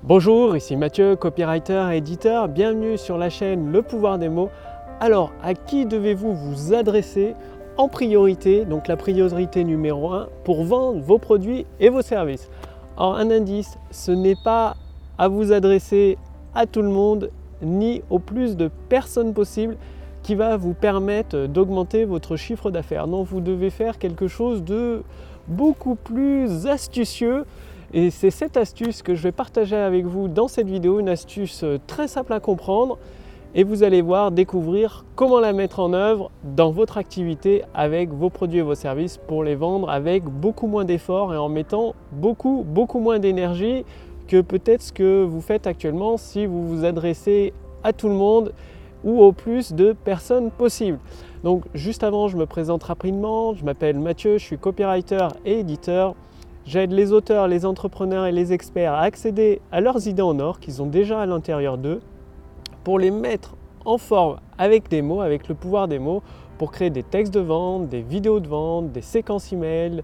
Bonjour, ici Mathieu, copywriter et éditeur. Bienvenue sur la chaîne Le Pouvoir des mots. Alors, à qui devez-vous vous adresser en priorité, donc la priorité numéro 1, pour vendre vos produits et vos services? Alors, un indice, ce n'est pas à vous adresser à tout le monde, ni au plus de personnes possible qui va vous permettre d'augmenter votre chiffre d'affaires. Non, vous devez faire quelque chose de beaucoup plus astucieux. Et c'est cette astuce que je vais partager avec vous dans cette vidéo, une astuce très simple à comprendre et vous allez voir, découvrir comment la mettre en œuvre dans votre activité avec vos produits et vos services pour les vendre avec beaucoup moins d'efforts et en mettant beaucoup moins d'énergie que peut-être ce que vous faites actuellement si vous vous adressez à tout le monde ou au plus de personnes possible. Donc juste avant, je me présente rapidement, je m'appelle Mathieu, je suis copywriter et éditeur. J'aide les auteurs, les entrepreneurs et les experts à accéder à leurs idées en or qu'ils ont déjà à l'intérieur d'eux pour les mettre en forme avec des mots, avec le pouvoir des mots, pour créer des textes de vente, des vidéos de vente, des séquences email,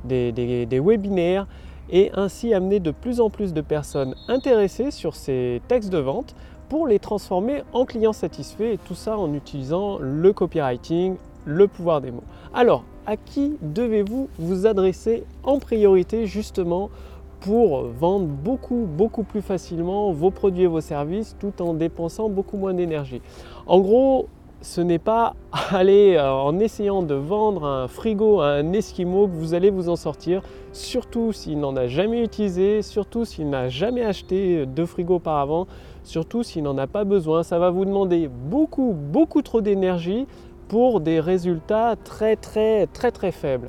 des webinaires et ainsi amener de plus en plus de personnes intéressées sur ces textes de vente pour les transformer en clients satisfaits et tout ça en utilisant le copywriting, le pouvoir des mots. Alors, à qui devez-vous vous adresser en priorité justement pour vendre beaucoup plus facilement vos produits et vos services tout en dépensant beaucoup moins d'énergie? En gros, ce n'est pas aller en essayant de vendre un frigo à un Esquimau que vous allez vous en sortir, surtout s'il n'en a jamais utilisé, surtout s'il n'a jamais acheté de frigo auparavant, surtout s'il n'en a pas besoin. Ça va vous demander beaucoup trop d'énergie pour des résultats très faibles.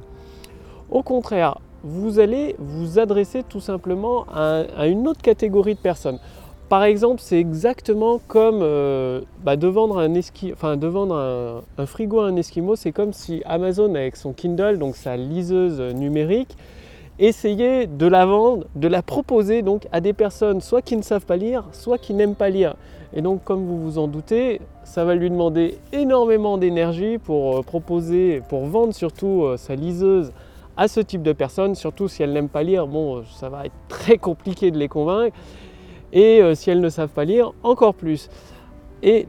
Au contraire, vous allez vous adresser tout simplement à une autre catégorie de personnes. Par exemple, c'est exactement comme de vendre un frigo à un Esquimau, c'est comme si Amazon avec son Kindle, donc sa liseuse numérique, essayait de la vendre, de la proposer donc à des personnes soit qui ne savent pas lire, soit qui n'aiment pas lire. Et donc comme vous vous en doutez, ça va lui demander énormément d'énergie pour proposer, pour vendre surtout sa liseuse à ce type de personnes, surtout si elles n'aiment pas lire, bon ça va être très compliqué de les convaincre. Et si elles ne savent pas lire, encore plus. Et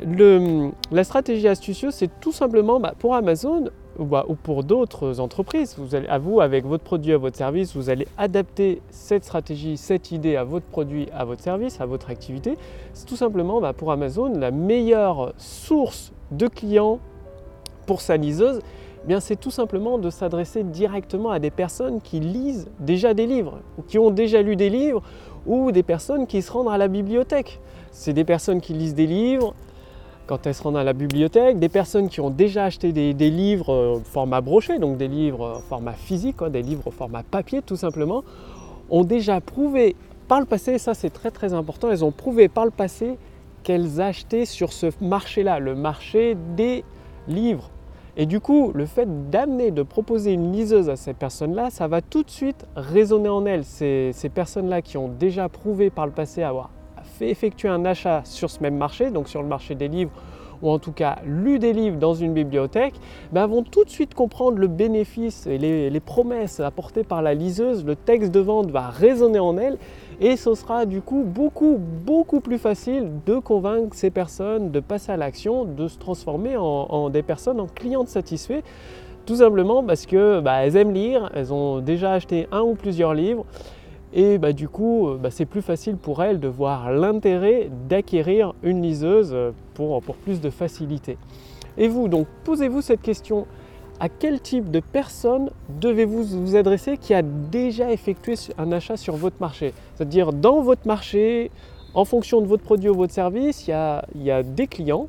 la stratégie astucieuse, c'est tout simplement pour Amazon ou pour d'autres entreprises, vous, avec votre produit, à votre service, vous allez adapter cette stratégie, cette idée à votre produit, à votre service, à votre activité. C'est tout simplement pour Amazon la meilleure source de clients pour sa liseuse. C'est tout simplement de s'adresser directement à des personnes qui lisent déjà des livres ou qui ont déjà lu des livres ou des personnes qui se rendent à la bibliothèque. C'est des personnes qui lisent des livres quand elles se rendent à la bibliothèque, des personnes qui ont déjà acheté des livres format broché, donc des livres format physique, des livres format papier tout simplement, ont déjà prouvé par le passé, et ça c'est très important, elles ont prouvé par le passé qu'elles achetaient sur ce marché-là, le marché des livres. Et du coup, le fait d'amener, de proposer une liseuse à ces personnes-là, ça va tout de suite résonner en elles. Ces personnes-là qui ont déjà prouvé par le passé avoir fait effectuer un achat sur ce même marché, donc sur le marché des livres, ou en tout cas lu des livres dans une bibliothèque, vont tout de suite comprendre le bénéfice et les promesses apportées par la liseuse. Le texte de vente va résonner en elles et ce sera du coup beaucoup plus facile de convaincre ces personnes de passer à l'action, de se transformer en des personnes, en clientes satisfaits, tout simplement parce que elles aiment lire, elles ont déjà acheté un ou plusieurs livres. Et du coup, c'est plus facile pour elles de voir l'intérêt d'acquérir une liseuse pour plus de facilité. Et vous, donc, posez-vous cette question. À quel type de personne devez-vous vous adresser qui a déjà effectué un achat sur votre marché? C'est-à-dire dans votre marché, en fonction de votre produit ou votre service, il y a des clients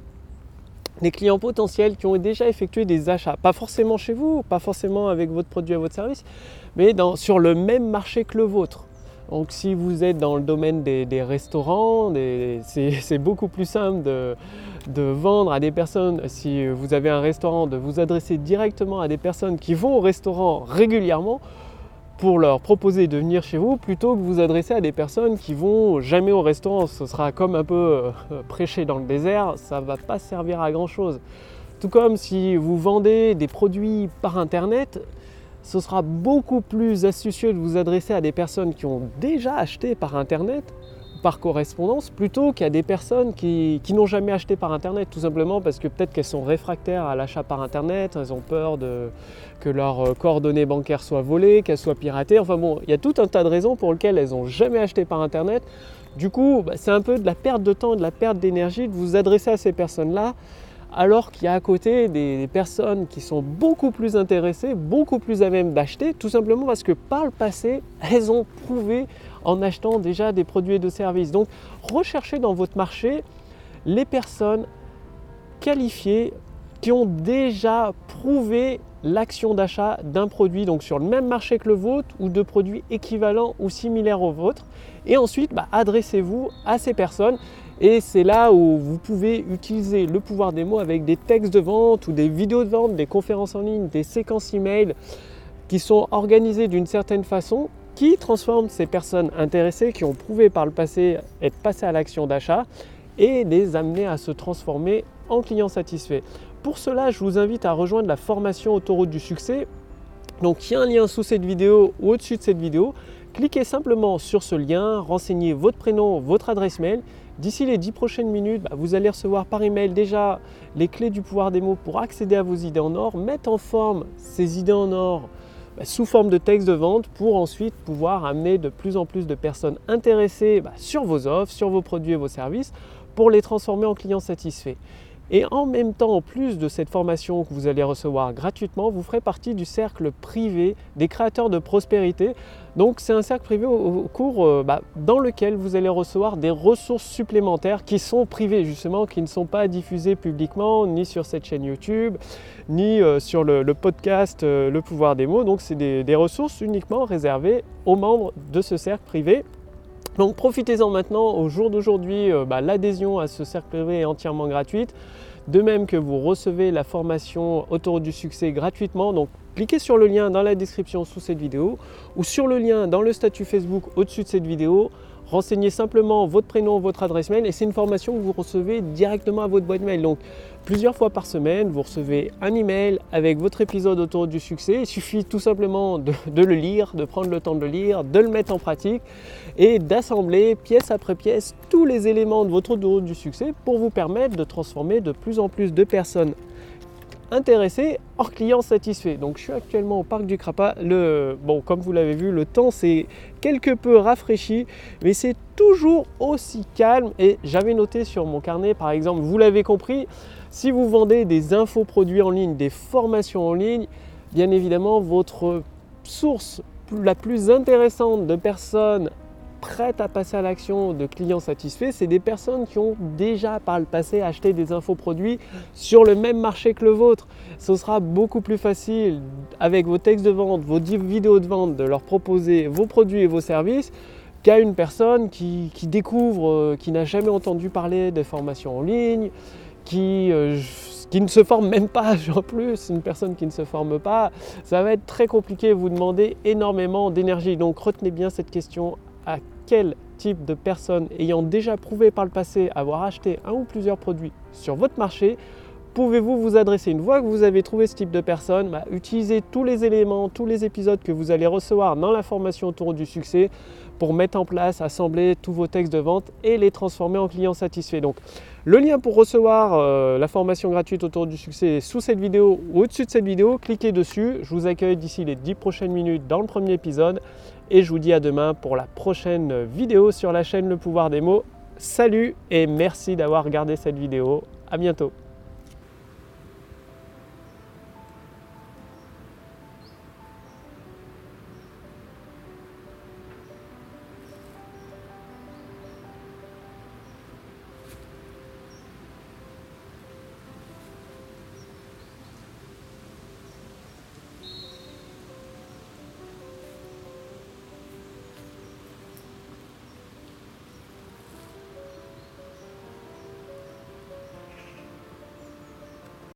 potentiels qui ont déjà effectué des achats. Pas forcément chez vous, pas forcément avec votre produit ou votre service, mais sur le même marché que le vôtre. Donc si vous êtes dans le domaine des restaurants, c'est beaucoup plus simple de vendre à des personnes, si vous avez un restaurant, de vous adresser directement à des personnes qui vont au restaurant régulièrement pour leur proposer de venir chez vous plutôt que vous adresser à des personnes qui vont jamais au restaurant. Ce sera comme un peu prêcher dans le désert, ça ne va pas servir à grand chose. Tout comme si vous vendez des produits par internet, ce sera beaucoup plus astucieux de vous adresser à des personnes qui ont déjà acheté par internet par correspondance plutôt qu'à des personnes qui n'ont jamais acheté par Internet, tout simplement parce que peut-être qu'elles sont réfractaires à l'achat par Internet, elles ont peur que leurs coordonnées bancaires soient volées, qu'elles soient piratées, enfin bon, il y a tout un tas de raisons pour lesquelles elles n'ont jamais acheté par Internet. Du coup, c'est un peu de la perte de temps et de la perte d'énergie de vous adresser à ces personnes-là, alors qu'il y a à côté des personnes qui sont beaucoup plus intéressées, beaucoup plus à même d'acheter, tout simplement parce que par le passé, elles ont prouvé en achetant déjà des produits et des services. Donc, recherchez dans votre marché les personnes qualifiées qui ont déjà prouvé l'action d'achat d'un produit, donc sur le même marché que le vôtre ou de produits équivalents ou similaires au vôtre. Et ensuite, adressez-vous à ces personnes. Et c'est là où vous pouvez utiliser le pouvoir des mots avec des textes de vente ou des vidéos de vente, des conférences en ligne, des séquences email qui sont organisées d'une certaine façon, qui transforment ces personnes intéressées qui ont prouvé par le passé être passées à l'action d'achat et les amener à se transformer en clients satisfaits. Pour cela, je vous invite à rejoindre la formation Autoroute du succès. Donc il y a un lien sous cette vidéo ou au-dessus de cette vidéo. Cliquez simplement sur ce lien, renseignez votre prénom, votre adresse mail. D'ici les 10 prochaines minutes, vous allez recevoir par email déjà les clés du pouvoir des mots pour accéder à vos idées en or, mettre en forme ces idées en or sous forme de texte de vente pour ensuite pouvoir amener de plus en plus de personnes intéressées sur vos offres, sur vos produits et vos services pour les transformer en clients satisfaits. Et en même temps, en plus de cette formation que vous allez recevoir gratuitement, vous ferez partie du cercle privé des créateurs de prospérité. Donc c'est un cercle privé au cours dans lequel vous allez recevoir des ressources supplémentaires qui sont privées justement, qui ne sont pas diffusées publiquement, ni sur cette chaîne YouTube, ni sur le podcast Le pouvoir des mots. Donc c'est des ressources uniquement réservées aux membres de ce cercle privé. Donc profitez-en maintenant, au jour d'aujourd'hui, l'adhésion à ce cercle privé est entièrement gratuite. De même que vous recevez la formation Autoroute du succès gratuitement. Donc cliquez sur le lien dans la description sous cette vidéo ou sur le lien dans le statut Facebook au-dessus de cette vidéo. Renseignez simplement votre prénom, votre adresse mail et c'est une formation que vous recevez directement à votre boîte mail. Donc plusieurs fois par semaine, vous recevez un email avec votre épisode Autoroute du succès. Il suffit tout simplement de le lire, de prendre le temps de le lire, de le mettre en pratique et d'assembler pièce après pièce tous les éléments de votre Autoroute du succès pour vous permettre de transformer de plus en plus de personnes intéressés hors clients satisfaits. Donc je suis actuellement au parc du Crapa. Comme vous l'avez vu, le temps s'est quelque peu rafraîchi, mais c'est toujours aussi calme. Et j'avais noté sur mon carnet, par exemple, vous l'avez compris, si vous vendez des infoproduits en ligne, des formations en ligne, bien évidemment, votre source la plus intéressante de personnes prêtes à passer à l'action, de clients satisfaits, c'est des personnes qui ont déjà par le passé acheté des infoproduits sur le même marché que le vôtre. Ce sera beaucoup plus facile avec vos textes de vente, vos vidéos de vente, de leur proposer vos produits et vos services qu'à une personne qui découvre, qui n'a jamais entendu parler des formations en ligne, qui ne se forme même pas, en plus, une personne qui ne se forme pas, ça va être très compliqué, vous demandez énormément d'énergie. Donc retenez bien cette question: à quel type de personnes ayant déjà prouvé par le passé avoir acheté un ou plusieurs produits sur votre marché pouvez-vous vous adresser? Une fois que vous avez trouvé ce type de personnes, utilisez tous les éléments, tous les épisodes que vous allez recevoir dans la formation Autoroute du succès pour mettre en place, assembler tous vos textes de vente et les transformer en clients satisfaits. Donc le lien pour recevoir la formation gratuite Autoroute du succès est sous cette vidéo ou au-dessus de cette vidéo, cliquez dessus. Je vous accueille d'ici les 10 prochaines minutes dans le premier épisode et je vous dis à demain pour la prochaine vidéo sur la chaîne Le pouvoir des mots. Salut et merci d'avoir regardé cette vidéo. À bientôt.